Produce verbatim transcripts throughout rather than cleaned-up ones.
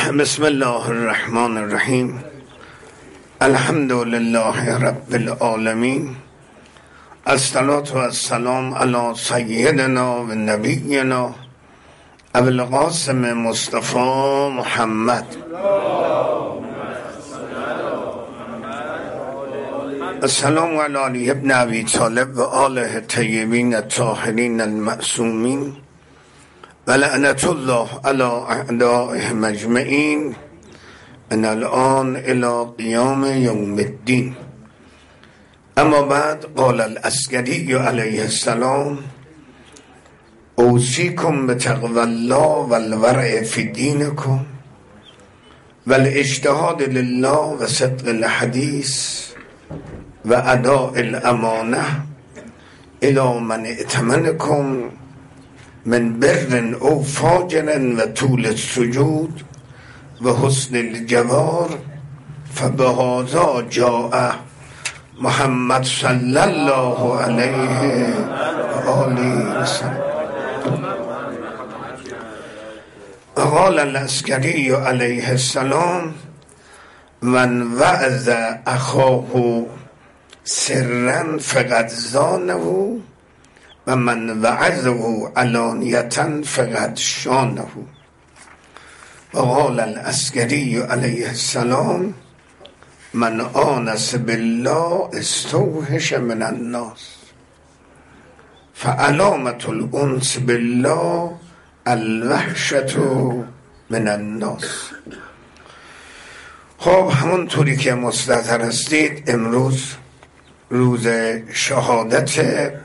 بسم الله الرحمن الرحیم. الحمد لله رب العالمین. الصلاة و السلام علی سیدنا و نبینا ابوالقاسم مصطفی محمد. السلام علی علی ابن ابی طالب و آله طیبین الطاهرین المعصومین و لعنت الله علی اعدائهم اجمعین من الان الی قیام یوم الدین. اما بعد قال العسکری علیه السلام اوصیکم بتقوی الله و الورع فی دینکم و الاجتهاد لله و صدق الحدیث و اداء الامانه الی من ائتمنکم من بر او فاجر و طول السجود و حسن الجوار فبهذا جاء محمد صلی الله علیه و آله و سلم. قال العسکری علیه السلام من وعظ اخاه سرا فقد زانه و من وعظه علانیة فقد شانه. و قال العسکری علیه السلام من آنس بالله استوحش من الناس فعلامة الانس بالله الوحشة من الناس. خب همونطوری که مستحضر هستید امروز روز شهادت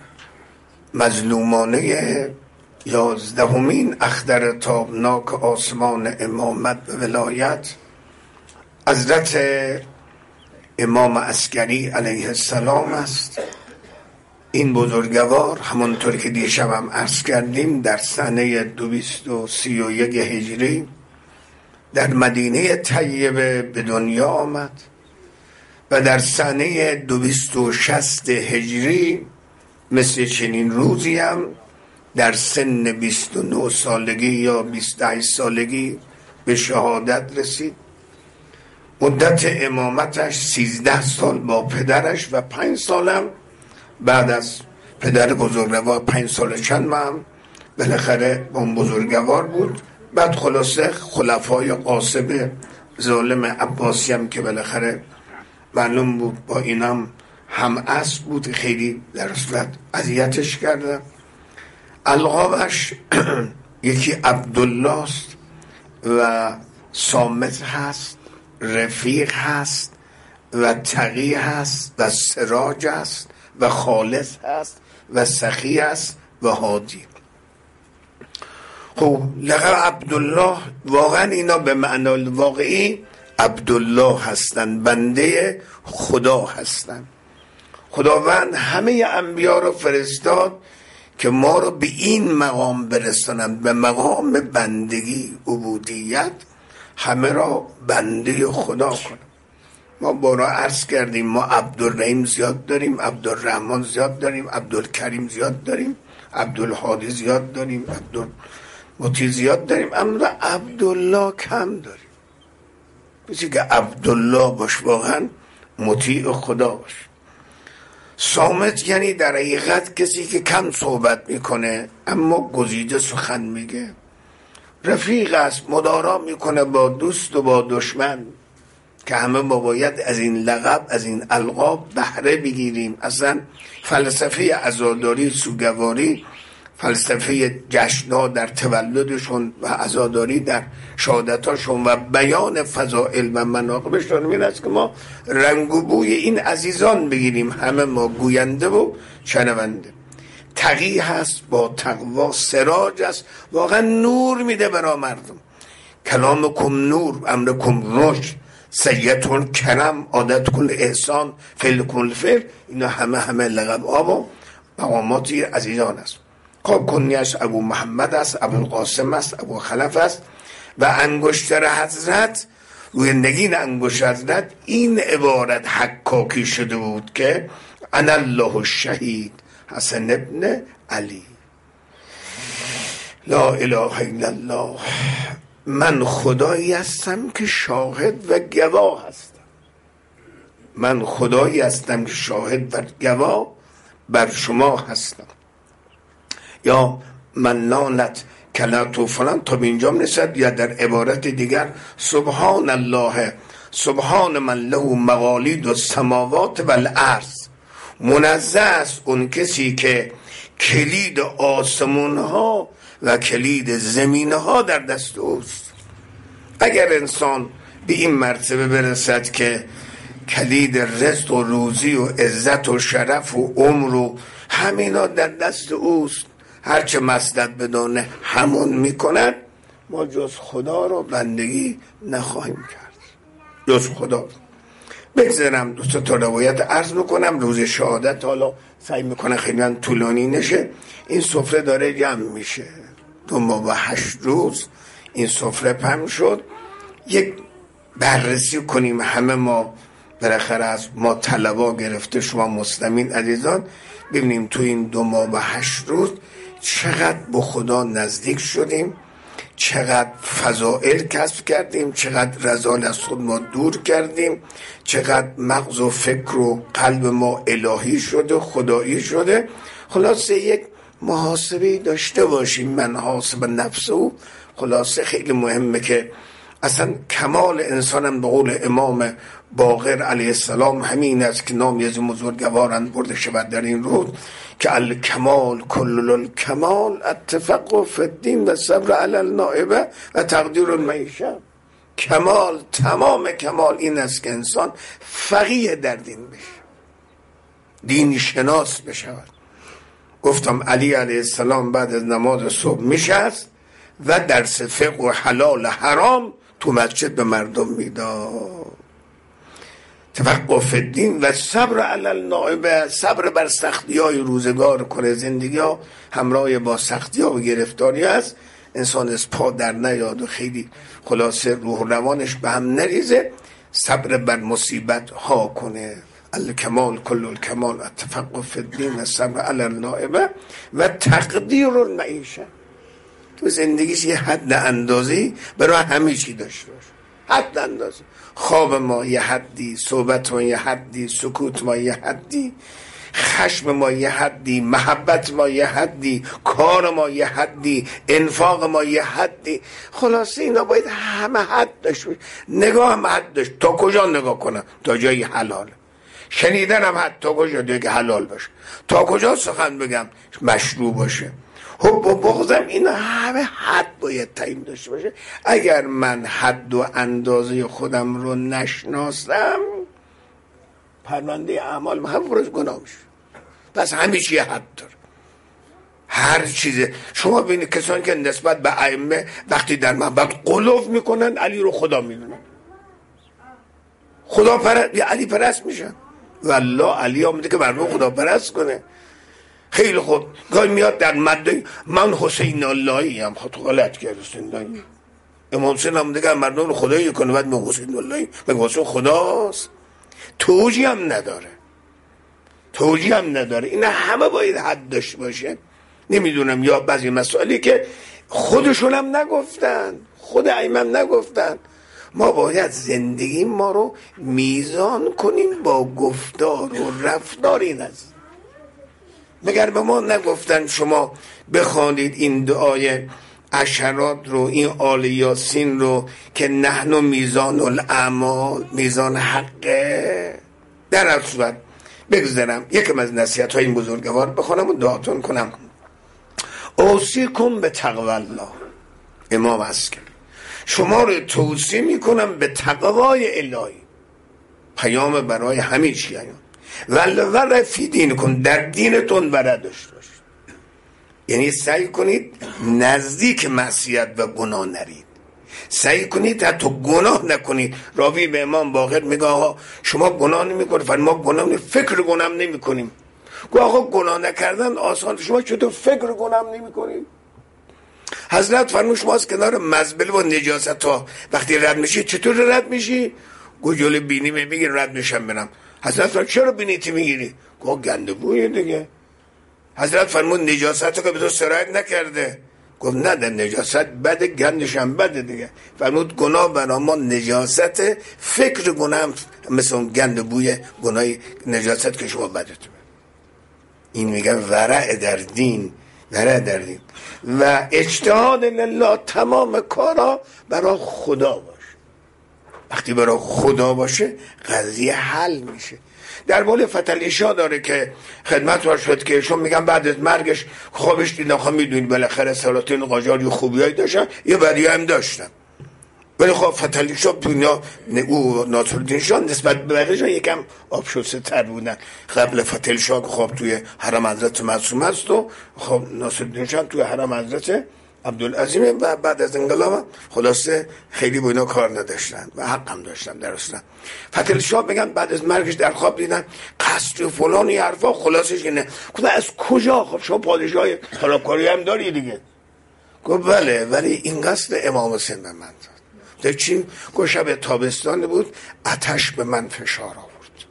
مظلومانه یازدهمین اختر تابناک آسمان امامت و ولایت حضرت امام عسکری علیه السلام است. این بزرگوار همونطور که دیشب هم عرض کردیم در سنه دویست و سی و یک هجری در مدینه طیبه به دنیا آمد و در سنه دویست و شصت هجری مثل چنین روزی هم در سن بیست و نه سالگی یا بیست و هشت سالگی به شهادت رسید. مدت امامتش سیزده سال با پدرش و پنج سالم بعد از پدر بزرگوار پنج سال چند ماه هم بالاخره اون بزرگوار بود. بعد خلاصه خلفای قاسب ظالم عباسی هم که بالاخره معلوم بود با اینم هم اصل بود، خیلی در صورت اذیتش کردن. القابش یکی عبدالله است و صامت هست، رفیق هست و تقی هست و سراج هست و خالص هست و سخی هست و هادی. خب لقب عبدالله واقعا اینا به معنای واقعی عبدالله هستن، بنده خدا هستن. خداوند همه انبیا رو فرستاد که ما رو به این مقام برسانند، به مقام بندگی، عبودیت، همه را بنده خدا کنند. ما بارا عرض کردیم ما عبدالرحیم زیاد داریم، عبدالرحمن زیاد داریم، عبدالکریم زیاد داریم، عبدالهادی زیاد داریم، عبدالمطیع زیاد داریم، اما عبدالله کم داریم. کسی که عبدالله باش واقعا مطیع خدا باش. صامت یعنی در حقیقت کسی که کم صحبت میکنه اما گزیده سخن میگه. رفیق است، مدارا میکنه با دوست و با دشمن که همه ما باید از این لقب، از این القاب بهره بگیریم. اصلا فلسفه عزاداری، سوگواری، فلسفه جشن‌ها در تولدشون و عزاداری در شهادتاشون و بیان فضائل و مناقبشون این است که ما رنگ و بوی این عزیزان بگیریم، همه ما گوینده و شنونده. تقی هست، با تقوا، سراج است، واقعا نور میده برای مردم. کلامکم نور، امرکم رشد، سیدتون کرم، عادت کن احسان، فعل کن فعل. اینا همه همه لقب آب و مقاماتی عزیزان است. خب کنیش ابو محمد است، ابو القاسم است، ابو خلف است و انگشتر حضرت روی نگین انگشتر حضرت این عبارت حکاکی شده بود که انا الله الشهید حسن ابن علی. لا اله الا الله من خدایی هستم که شاهد و گواه هستم. من خدایی هستم که شاهد و گواه بر شما هستم. یا من نانت کلت و فلان تا به اینجا میرسد. یا در عبارت دیگر سبحان الله سبحان من له مقالید السماوات و الارض، منزه است اون کسی که کلید آسمون ها و کلید زمین ها در دست اوست. اگر انسان به این مرتبه برسد که کلید رزق و روزی و عزت و شرف و عمر و همینا در دست اوست، هرچه مسلط بدانه همون میکند، ما جز خدا رو بندگی نخواهیم کرد، جز خدا. بگذارم دو تا روایت عرض میکنم. روز شهادت حالا سعی میکنه خیلی طولانی نشه. این سفره داره جمع میشه، دو ماه و هشت روز این سفره پهن شد. یک بررسی کنیم همه ما، بالاخره از ما طلبا گرفته شما مسلمین عزیزان، ببینیم تو این دو ماه و هشت روز چقدر به خدا نزدیک شدیم، چقدر فضائل کسب کردیم، چقدر رذال از خود ما دور کردیم، چقدر مغز و فکر و قلب ما الهی شده، خدایی شده. خلاصه یک محاسبه داشته باشیم، من حاسب نفسه. خلاصه خیلی مهمه که اصلا کمال انسانم به قول امام باقر علیه السلام همین است که نامی از بزرگواران برده شود در این روز که الکمال کل الکمال التفقه فی الدین و صبر علی النائبه و تقدیر المعیشه. کمال، تمام کمال این است که انسان فقیه در دین بشه، دین شناس بشود. گفتم علی علیه السلام بعد از نماز صبح میشست و درس فقه و حلال حرام تو مسجد به مردم میداد. تفقه فی الدین و صبر علی النائبه، صبر بر سختی های روزگار کنه. زندگی ها همراه با سختی ها و گرفتاری است، انسان از پا در نیاد و خیلی خلاصه روح و روانش به هم نریزه، صبر بر مصیبت ها کنه. الکمال کل الکمال التفقه فی الدین و صبر علی النائبه و تقدیر المعیشه. تو زندگیش یه حد اندازی برای همه چی داشته باشه، حد اندازی. خواب ما یه حدی، صحبت ما یه حدی، سکوت ما یه حدی، خشم ما یه حدی، محبت ما یه حدی، کار ما یه حدی، انفاق ما یه حدی. خلاصه اینا باید همه حد داشت باشه. نگاه هم حد داشت. تا کجا نگاه کنم؟ تا جایی حلال. شنیدن هم حد تا کجا دیگه حلال باشه. تا کجا سخن بگم مشروع باشه. حب و بغضم اینا همه حد باید تعیین داشته باشه. اگر من حد و اندازه خودم رو نشناسم، پرونده اعمال من هم برای گناه میشه. پس همه چی حد داره، هر چیزه. شما ببینید کسانی که نسبت به ائمه وقتی در محبت قلوف میکنن، علی رو خدا میدونن، خدا پرست یا علی پرست میشن. والله علی آمده که مردم خدا پرست کنه. خیلی خوب گاهی میاد در مده من حسین اللهی هم خود غلط کرد. حسین اللهی امام حسین هم دیگه مردم رو خدایی کنه، بعد من حسین اللهی مگه حسین خداست؟ توجیه هم نداره، توجیه هم نداره. این همه باید حد داشته باشه. نمیدونم یا بعضی مسائلی که خودشون هم نگفتن، خود ائمه هم نگفتن. ما باید زندگی ما رو میزان کنیم با گفتار و رفتار این است. مگر به ما نگفتن شما بخوانید این دعای عشرات رو، این آل یاسین رو که نحن میزان الاعمال، میزان حقه؟ در هر صورت بگذارم یکم از نصیحت های این بزرگوار بخونم و دعاتون کنم. اوصیکم به تقوی الله، امام عسکری شما رو توصیه میکنم به تقوای الهی. پیام برای همه چی هست. ولور فی دین کن، در دینتون ورع داشته باشید. یعنی سعی کنید نزدیک معصیت و گناه نرید، سعی کنید حتی گناه نکنید. راوی به امام باقر میگه آقا شما گناه نمیکنید، فرمود ما گناه نمی فکر گناه نمیکنیم. گفت آقا گناه نکردن آسان، شما چطور فکر گناه نمیکنید؟ حضرت فرمود شما از کنار مزبله و نجاست ها وقتی رد میشی چطور رد میشی؟ گفت جلوی بینی میگی رد میشم برم. حضرت فرمود چرا بینیتی میگیری؟ گفت گندگویه دیگه. حضرت فرمود نجاست ها که به تو سرایت نکرده، گفت نه در نجاست بده، گندش هم بده دیگه. فرمود گناه برای ما نجاست، فکر گناه هم مثل اون گند بوی گناه نجاست که شما بدتون. این میگن ورع در دین، ورع در دین و اجتهاد لله. تمام کارا برای خدا باشه. وقتی برای خدا باشه قضیه حل میشه. در مورد فتحعلی شاه داره که خدمت ور شد که ایشون میگن بعد از مرگش خوابش دیدن. خب میدونید بالاخره سلاطین قاجار یه خوبیایی داشتن یه بدیایی هم داشتن، ولی خب فتحعلی شاه دنیا او ناصرالدین شاه نسبت به بقیه یکم آبشسته تر بودن. قبل فتحعلی شاه خب توی حرم حضرت معصوم است و خب ناصرالدین شاه توی حرم حضرت عبدالعظیم و بعد از انقلاب خلاصه خیلی با اینا کار نداشتن و حق هم داشتن درستن. فتحعلی شاه میگن بعد از مرگش در خواب دیدن قصر فلان یه حرفا، خلاصش اینه گفتن از کجا؟ خب شما پادشاه خرابکاری هم داری دیگه. گفت بله، ولی این قصد امام حسین به من داد. در چین؟ گفت شب تابستان بود، آتش به من فشار آورد،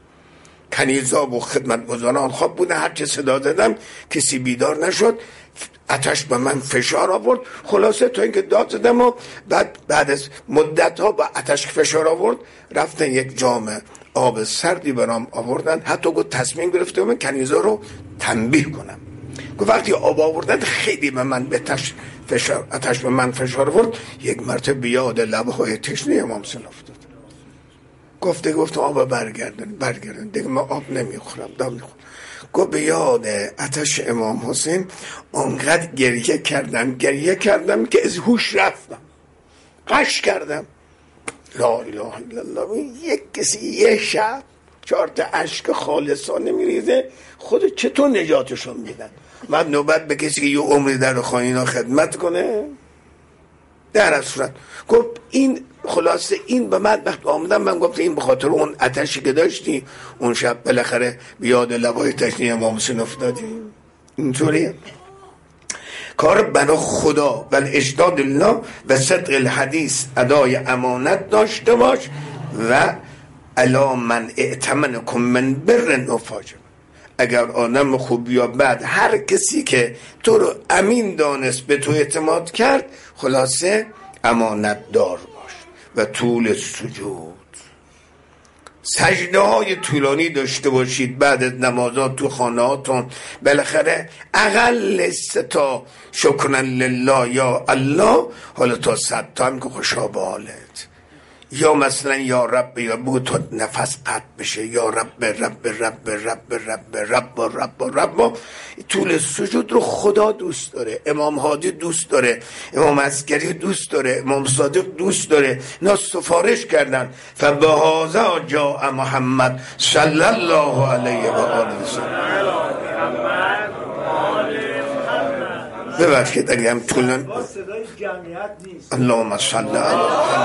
کنیزا و خدمتگزاران خواب بودن، هر چه صدا دادم کسی بیدار نشد، آتش به من فشار آورد. خلاصه تا اینکه داد زدم و بعد بعد از مدت ها با آتش فشار آورد رفتن یک جام آب سردی برام آوردن. حتی گفت تصمیم گرفته من کنیزا رو تنبیه کنم. گفت وقتی آب آوردن خیلی به من به تش فشار آتش به من فشار آورد، یک مرتبه بیاد لبهای تشنه امام حسین افتاد. گفته گفت آب برگردن برگردن دیگه من آب نمیخورم دام میخورم. گفت به یاد آتش امام حسین اونقدر گریه کردم گریه کردم که از هوش رفتم، قش کردم. لا اله الا الله. یک کسی یه شب چهار تا اشک خالصانه میریزه، خود چطور نجاتشون میدن؟ من نوبت به کسی که یه عمری در خانینا خدمت کنه؟ در صورت گفت این خلاصه این به من وقت آمدم من گفت این به خاطر اون آتشی که داشتی اون شب بالاخره بیاد لبای تشنه امام حسین افتادی. اینطوریه کار برای خدا و اجتهاد الله و صدق الحدیث، ادای امانت داشته باش و الا من ائتمنکم من بر و فاجر. اگر آدم خوب یا بد هر کسی که تو رو امین دانست به تو اعتماد کرد، خلاصه امانت دار باش و طول سجود، سجده های طولانی داشته باشید بعد از نمازات تو خانهاتون. بالاخره اقل سه تا شکرن لله یا الله، حالا تا صد تا هم که خوشا به حالت، یا مثلا یا رب، یا بگو تا نفس قطع بشه، یا رب رب رب رب رب رب رب رب. طول سجود رو خدا دوست داره، امام هادی دوست داره، امام عسکری دوست داره، امام صادق دوست داره. اینا سفارش کردن فبهذا جاء محمد صلی الله علیه و آله و سلم. ببخشید اگه هم طولن صدای جمعیت نیست. اللهم صل علی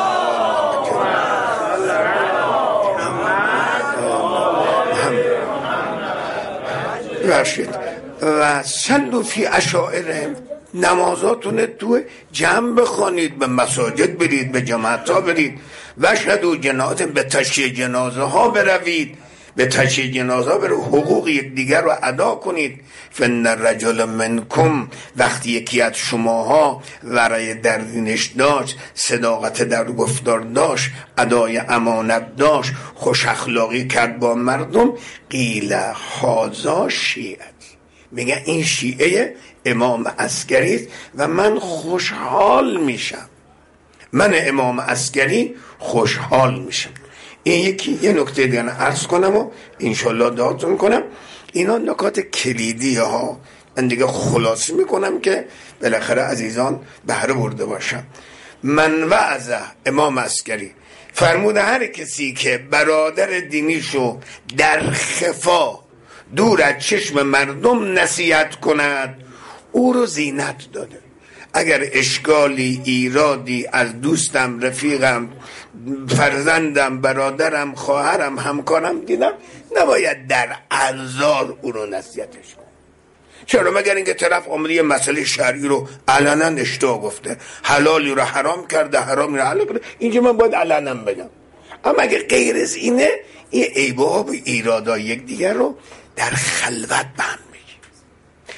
ببخشید و صلوا فی عشائرهم. نمازاتون تو جمع بخوانید، به مساجد برید، به جماعت ها برید. و شهدوا جنازه، به تشییع جنازه ها بروید، به تشییع جنازه ها برو، حقوق یک دیگر رو ادا کنید. فن الرجل منکم، وقتی یکی از شماها ورای در دینش داشت، صداقت در گفتار داشت، ادای امانت داشت، خوش اخلاقی کرد با مردم، قیل هذا شیعه، میگه این شیعه امام عسکری و من خوشحال میشم، من امام عسکری خوشحال میشم. این یکی یه نکته دیگه عرض کنم و انشالله دعاتون کنم. اینا نکات کلیدی ها، من دیگه خلاصه میکنم که بالاخره عزیزان بهره برده باشم. من وعظه امام عسکری فرموده هر کسی که برادر دینیشو در خفا دور از چشم مردم نصیحت کند، او رو زینت داده. اگر اشکالی ایرادی از دوستم، رفیقم، فرزندم، برادرم، خواهرم، همکارم دیدم، نباید در ارزار او رو نصیحتش کنم. چرا؟ مگر اینکه طرف آمده یه مسئله شرعی رو علنا اشتباه گفته، حلالی رو حرام کرده، حرامی رو حلال کرده، اینجا من باید علنا بگم. اما اگه غیر از اینه، این عیب‌ها و ایرادای یک دیگر رو در خلوت بهم میگی.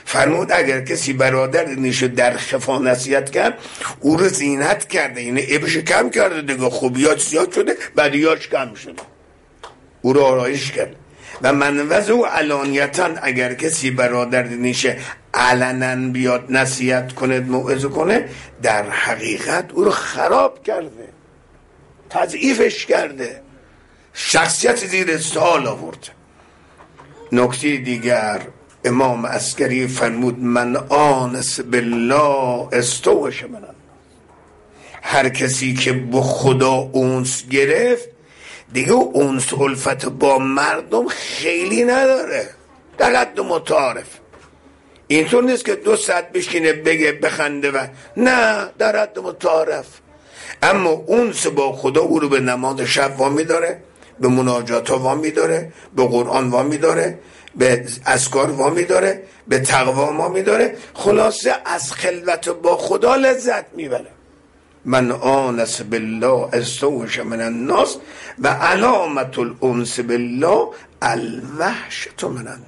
فرمود اگر کسی برادر دینیشو در خفا نصیحت کرد او رو زینت کرده، یعنی عیبش کم کرده دیگه، خوبیات زیاد شده بدیاش کم شده، او رو آرایش کرد. و منوز او علانیتا اگر کسی برادر دینیشه علنا بیاد نصیحت کنه موعظه کنه در حقیقت او رو خراب کرده، تضعیفش کرده، شخصیت زیر سوال آورده. نکته دیگر امام عسکری فرمود من آنس بالله استوش من الناس. هر کسی که با خدا اونس گرفت دیگه اونس الفت با مردم خیلی نداره، در حد متعارف. اینطور نیست که دو ساعت بشینه بگه بخنده و نه، در حد متعارف. اما اونس با خدا او رو به نماز شب وامی داره، به مناجات ها وامی داره، به قرآن وامی داره، به اذکار وامی داره، به تقوا وامی داره. خلاصه از خلوت با خدا لذت میبره. من آنس بالله استوش من الناس و علامت الانس بالله الوحشة من الناس.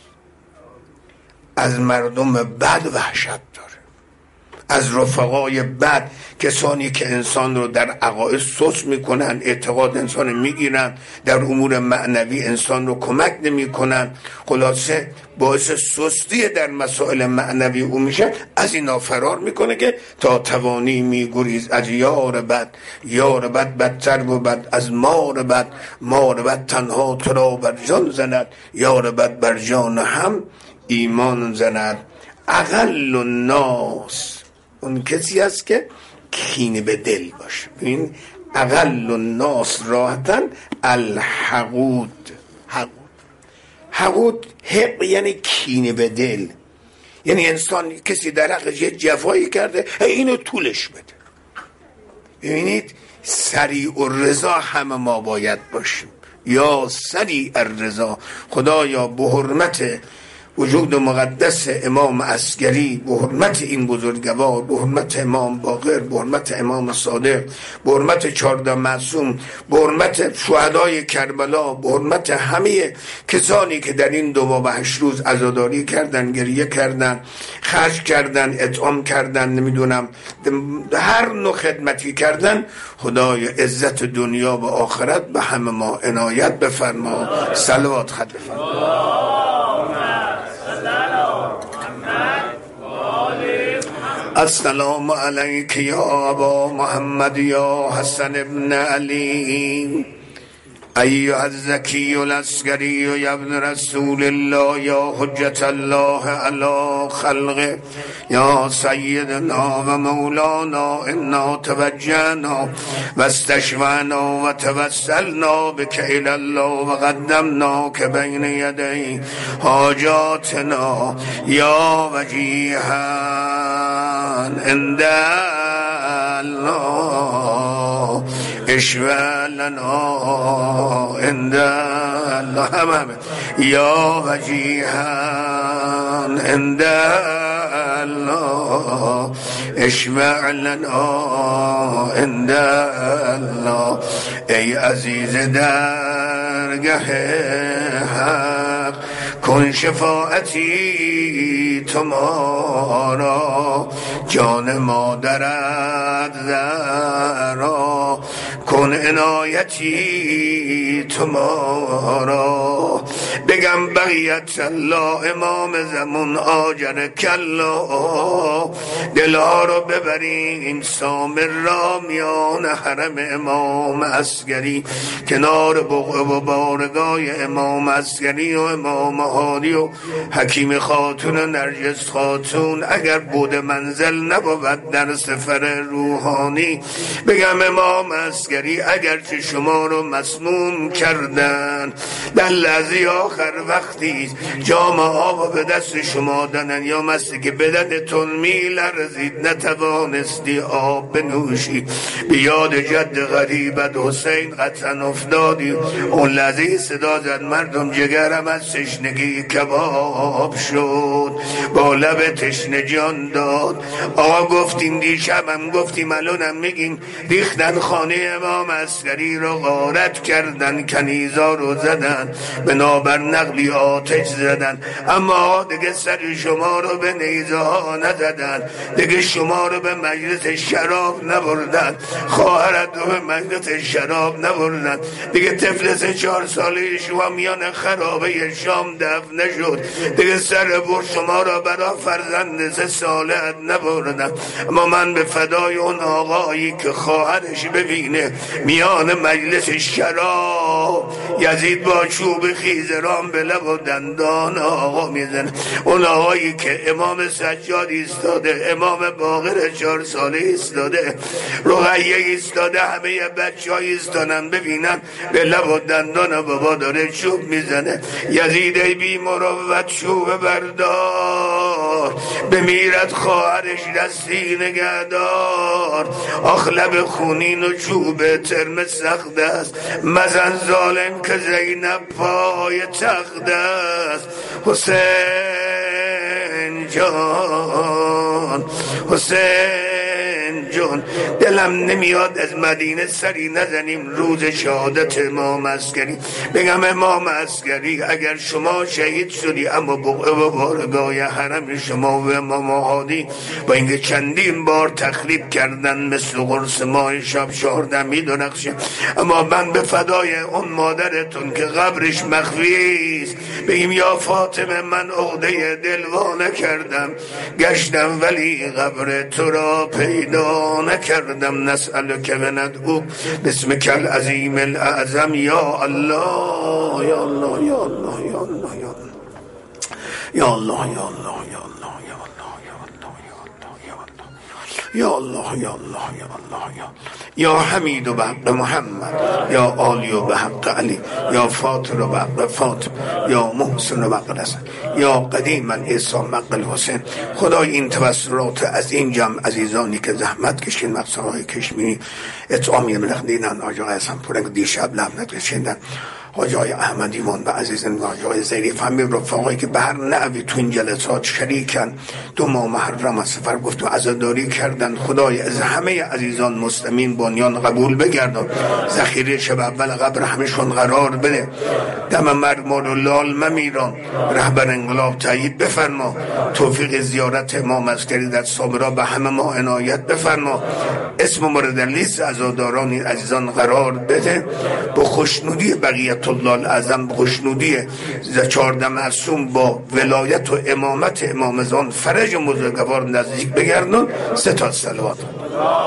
از مردم بد وحشت داره، از رفقای بد، کسانی که انسان رو در عقاید سست میکنن، اعتقاد انسان میگیرن، در امور معنوی انسان رو کمک نمیکنن، خلاصه باعث سستی در مسائل معنوی او میشه، از اینا فرار میکنه که تا توانی میگریز از یار بد، یار بد بدتر بود از مار بد، مار بد تنها تو را بر جان زند، یار بد بر جان هم ایمان زند. اقل الناس اون کسی است که کینه به دل باشه. ببین اقل الناس راحتن الحقود. حقود حقود حق یعنی کینه به دل، یعنی انسان کسی در حقش یه جفایی کرده اینو طولش بده. ببینید سریع الرضا همه ما باید باشیم. یا سریع الرضا. خدایا به حرمت وجود مقدس امام عسکری، به حرمت این بزرگوار، به حرمت امام باقر، به حرمت امام صادق، به حرمت چهارده معصوم، به حرمت شهدای کربلا، به حرمت همه کسانی که در این دو و هشت روز عزاداری کردن، گریه کردن، خرج کردن، اطعام کردن، نمیدونم هر نوع خدمتی کردن، خدای عزت دنیا و آخرت به همه ما عنایت بفرما. صلوات خط بفرما. السلام علیک یا ابا محمد یا حسن ابن علی ایها الزکی العسکری یا ابن رسول الله یا حجت الله علی خلقه یا سیدنا و مولانا انا توجهنا و استشفعنا و توسلنا بک الی الله و قدمنا که بین یدی حاجاتنا یا وجیها عند الله اشفع لنا عند الله همه یا وجیها عند الله اشفع لنا عند الله. ای عزیز درگه حق کن شفاعتی تو ما را، جان مادرت زهرا کن عنایتی تو ما را. بگم بقیت الله امام زمان آجر کلا، دلها رو ببرین سامر را میان حرم امام عسکری، کنار بقعه و بارگاه امام عسکری و امام هادی و حکیم خاتون و نرجس خاتون. اگر بود منزل نبود در سفر روحانی، بگم امام عسکری اگرچه شما رو مسموم کردن، در لحظه آخر وقتی جام آب به دست شما دادن یا مستی که بدنتون میلرزید نتوانستی آب بنوشی، به یاد جد غریبت حسین قطعا افتادی. اون لحظه صدا زد مردم جگرم از تشنگی کباب شد، با لب تشنه جان داد. آقا گفتیم دیشبم گفتیم الانم میگیم ریختن خانه امام عسکری رو غارت کردن، کنیزا رو زدن، بنابر نقلی آتش زدن، اما دیگه سر شما رو به نیزه ها نزدن، دیگه شما رو به مجلس شراب نبردن، خواهرت رو به مجلس شراب نبردن، دیگه طفل سه چهار ساله شما میان خرابه شام دفن نشد، دیگه سر بر شما را برا فرزند سه سالت نبردن. اما من به فدای اون آقایی که خواهرش ببینه میان مجلس شراب یزید با چوب خیزران به لب و دندان آقا میزنه، اون آقایی که امام سجاد ایستاده، امام باقر چهار ساله ایستاده، رقیه ایستاده، همه بچه ها ایستانن ببینن به لب و دندان بابا داره چوب میزنه. یزید ای بی مروت چوب بردار، بمیرد خواهرش دستی نگهدار، آخ لب خونین و چوب ترم سخت است، مزن ظالم که زینب پای تخت است. حسین جان، حسین جان، دلم نمیاد از مدینه سری نزنیم روز شهادت امام عسکری، بگم امام عسکری اگر شما شهید شدی اما بقعه و بارگاه حرم شما و امام هادی با اینکه چندین بار تخریب کردن مثل قرص ماه شب چهارده می درخشه، اما من به فدای اون مادرتون که قبرش مخفی است بگیم یا فاطمه من عقده دل نکردم، گشتم ولی قبر تو را پیدا نکردم. نسألک و ندعوک باسمک العظیم الاعظم یا الله یا الله یا الله یا الله یا الله یا الله یا الله یا الله یا الله یا الله یا یا حمید و بحق محمد، یا آلی و بحق علی، یا فاطر و بحق فاطم، یا محسن و بحق حسن، یا قدیم عیسی مقل حسین. خدای این توسلات از این جمع عزیزانی که زحمت کشین مقصدهای کشمیری اطعامی ملخدینن آجا قیسم پورنگ دیشب لبنت کشیندن، حاجای احمدیمان و عزیزان و حاجای زیریف، همه رفاقایی که به هر نحوی تو این جلسات شریکن، دو ماه محرم از سفر گفت و عزاداری کردن. خدای از همه عزیزان مسلمین بنیان قبول بگردن، ذخیره شب اول قبر همشون قرار بده، دم مرگ ما رو لال ممیران، رهبر انقلاب تایید بفرما، توفیق زیارت امام عسکری در صابرا به همه ما عنایت بفرما، اسم مورد لیست عزاداران این عزیزان قرار بده، با خوشنودی بقیت الله الاعظم، خوشنودی چهارده معصوم با ولایت و امامت امام زمان فرج بزرگوار نزدیک بگردن. سه تا صلوات.